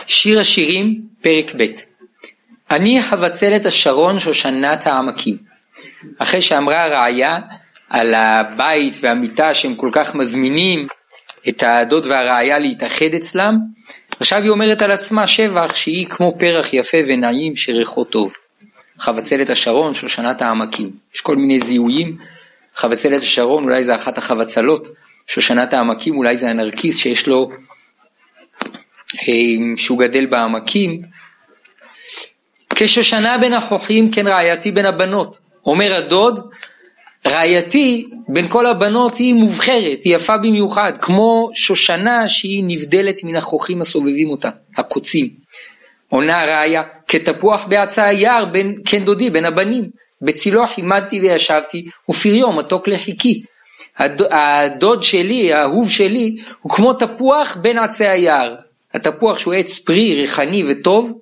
שיר השירים, פרק ב'. אני חבצלת השרון שושנת העמקים. אחרי שאמרה הרעיה על הבית והמיטה שהם כל כך מזמינים את הדוד והרעיה להתאחד אצלם, עכשיו היא אומרת על עצמה שבח שהיא כמו פרח יפה ונעים שריחו טוב. חבצלת השרון שושנת העמקים. יש כל מיני זיהויים. חבצלת השרון אולי זה אחת החבצלות, שושנת העמקים אולי זה הנרקיס שיש לו, שהוא גדל בעמקים. כשושנה בין החוכים כן רעייתי בין הבנות. אומר הדוד, רעייתי בין כל הבנות היא מובחרת, היא יפה במיוחד, כמו שושנה שהיא נבדלת מן החוכים הסובבים אותה, הקוצים. עונה הרעיה, כתפוח בעצה היער בין כן דודי בין הבנים, בצילו חימדתי וישבתי ופריו מתוק לחיקי. הדוד שלי, האהוב שלי, הוא כמו תפוח בין עצי היער. התפוח שהוא עץ פרי ריחני וטוב,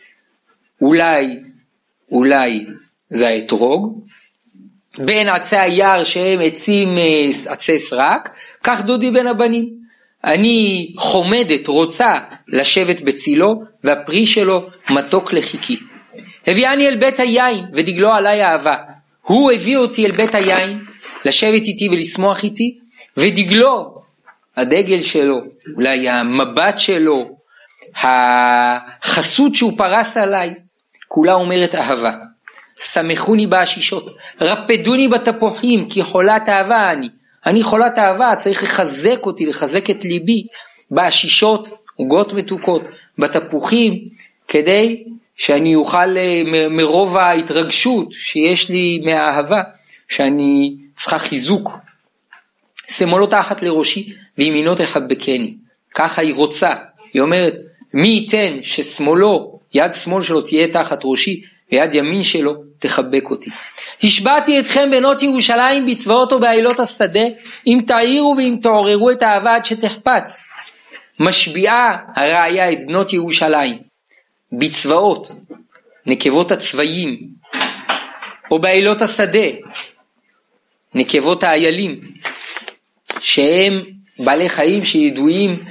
אולי זה האתרוג, בין עצי היער שהם עצים עצי סרק, כך דודי בין הבנים. אני חומדת, רוצה לשבת בצילו, והפרי שלו מתוק לחיקי. הביאני אל בית היין ודגלו עליי אהבה. הוא הביא אותי אל בית היין לשבת איתי ולשמוח איתי, ודגלו, הדגל שלו, אולי המבט שלו, החסות שהוא פרס עליי, כולה אומרת אהבה. שמחוני בעשישות, רפדוני בתפוחים, כי חולת אהבה אני חולת אהבה, צריך לחזק אותי, לחזק את ליבי בעשישות, עוגות מתוקות, בתפוחים, כדי שאני אוכל מרוב ההתרגשות שיש לי מהאהבה, שאני צריכה חיזוק. שמאלו תחת לראשי, וימינו תחבקני. ככה היא רוצה, היא אומרת, מי ייתן ששמאלו, יד שמאל שלו תהיה תחת ראשי, ויד ימין שלו תחבק אותי. השבעתי אתכם בנות ירושלים בצבאות ובעילות השדה, אם תעירו ואם תעוררו את האהבה עד שתחפץ. משביעה הרעיה את בנות ירושלים בצבאות, נקבות הצבאים, או בעילות השדה, נקבות האיילים, שהם בעלי חיים שידועים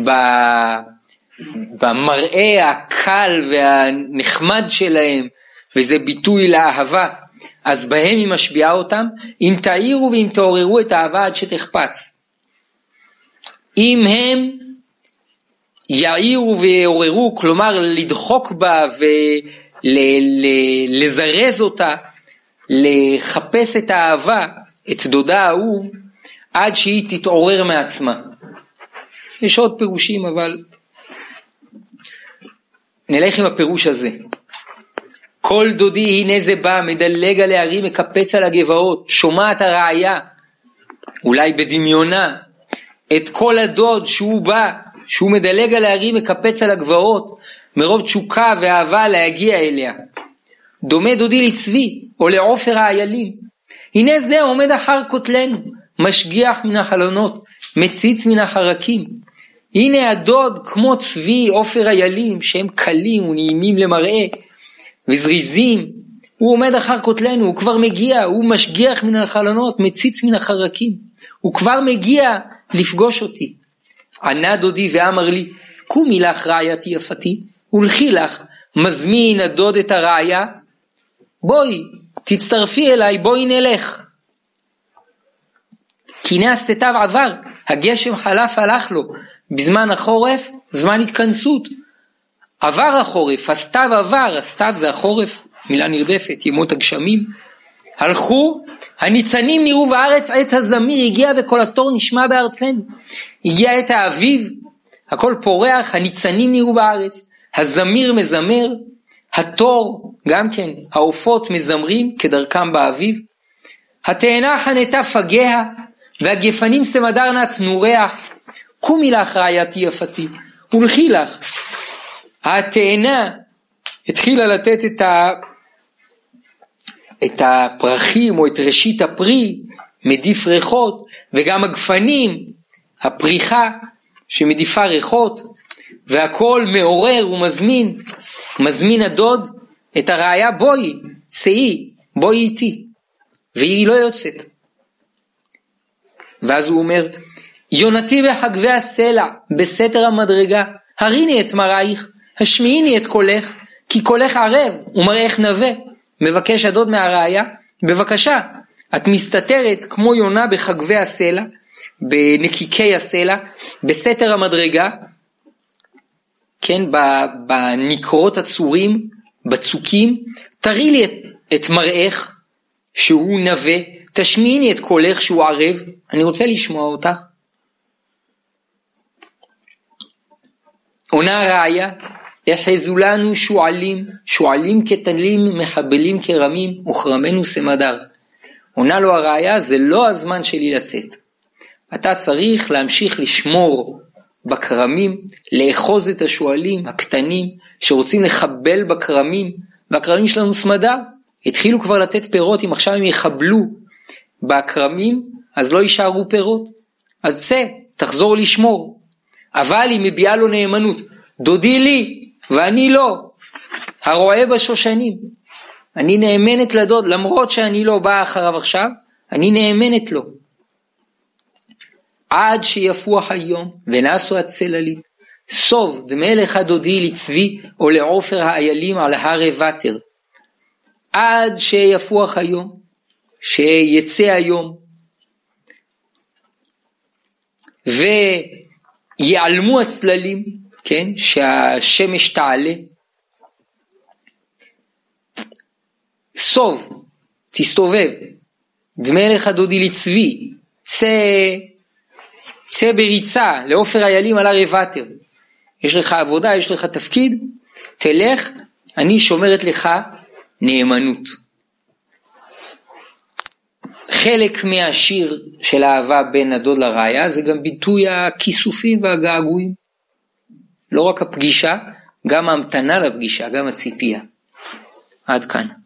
במראה הקל והנחמד שלהם, וזה ביטוי לאהבה, אז בהם היא משביעה אותם, אם תעירו ואם תעוררו את האהבה עד שתחפץ. אם הם יעירו ויעוררו, כלומר לדחוק בה ולזרז אותה, לחפש את האהבה, את דודה האהוב, עד שהיא תתעורר מעצמה. יש עוד פירושים, אבל נלך עם הפירוש הזה. כל דודי הנה זה בא, מדלג על הערים, מקפץ על הגבעות, שומעת הרעיה, אולי בדמיונה, את כל הדוד שהוא בא, שהוא מדלג על הערים, מקפץ על הגבעות, מרוב תשוקה ואהבה להגיע אליה. דומה דודי לצבי, או לעופר האיילים. הנה זה עומד אחר כותלנו, משגיח מן החלונות, מציץ מן החרקים. הנה הדוד כמו צבי, עופר איילים, שהם קלים ונעימים למראה, וזריזים, הוא עומד אחר כותלנו, הוא כבר מגיע, הוא משגיח מן החלונות, מציץ מן החרקים, הוא כבר מגיע לפגוש אותי. ענה דודי ואמר לי, קומי לך רעייתי יפתי, ולכי לך, מזמין הדוד את הרעיה, בואי, תצטרפי אליי, בואי נלך. כי הנה הסתיו עבר, הגשם חלף הלך לו, בזמן החורף, זמן התכנסות. עבר החורף, הסתיו עבר, הסתיו זה החורף, מילה נרדפת, ימות הגשמים. הלכו, הניצנים נראו בארץ, עת הזמיר הגיע וכל התור נשמע בארצנו. הגיע עת האביב, הכל פורח, הניצנים נראו בארץ, הזמיר מזמר, התור, גם כן, העופות מזמרים כדרכם באביב. התאנה חנתה פגיה, והגפנים סמדרנה תנוריה, קומי לך רעייתי יפתי, ולכי לך. התאנה התחילה לתת את הפרחים או את ראשית הפרי, מדיף ריחות, וגם הגפנים, הפריחה שמדיפה ריחות, והכל מעורר ומזמין, מזמין הדוד את הרעיה, בואי, צאי, בואי איתי, והיא לא יוצאת. ואז הוא אומר, יונתי בחגבי הסלע, בסתר המדרגה, הריני את מראייך, השמיעיני את קולך, כי קולך ערב ומראך נווה. מבקש הדוד מהראיה, בבקשה, את מסתתרת כמו יונה בחגבי הסלע, בנקיקי הסלע, בסתר המדרגה, כן, בנקרות הצורים, בצוקים, תראי לי את מראך שהוא נווה, תשמיעיני את קולך שהוא ערב, אני רוצה לשמוע אותך. עונה הראיה, החזו לנו שועלים, שועלים כתלים, מחבלים כרמים, וכרמנו סמדר. עונה לו הראיה, זה לא הזמן שלי לצאת. אתה צריך להמשיך לשמור בכרמים, לאחוז את השועלים הקטנים, שרוצים לחבל בכרמים, והכרמים שלנו סמדר. התחילו כבר לתת פירות, אם עכשיו הם יחבלו בכרמים, אז לא יישארו פירות. אז צא, תחזור לשמור. אבל היא מביאה לו נאמנות. דודי לי, ואני לא. הרועה בשושנים. אני נאמנת לדוד, למרות שאני לא באה אחריו עכשיו, אני נאמנת לו. עד שיפוח היום, ונעשו הצללים. סוב דמה לך דודי לצבי, או לעופר האיילים על הר ותר. עד שיפוח היום, שיצא היום, ויעלמו הצללים, כן, שהשמש תעלה. סוב, תסתובב, דמה לך דודי לצבי, צא בריצה, לעופר האיילים על הר ותר. יש לך עבודה, יש לך תפקיד, תלך, אני שומרת לך נאמנות. חלק מהשיר של האהבה בין הדוד לראיה, זה גם ביטוי הכיסופים והגעגועים. לא רק הפגישה, גם ההמתנה לפגישה, גם הציפייה. עד כאן.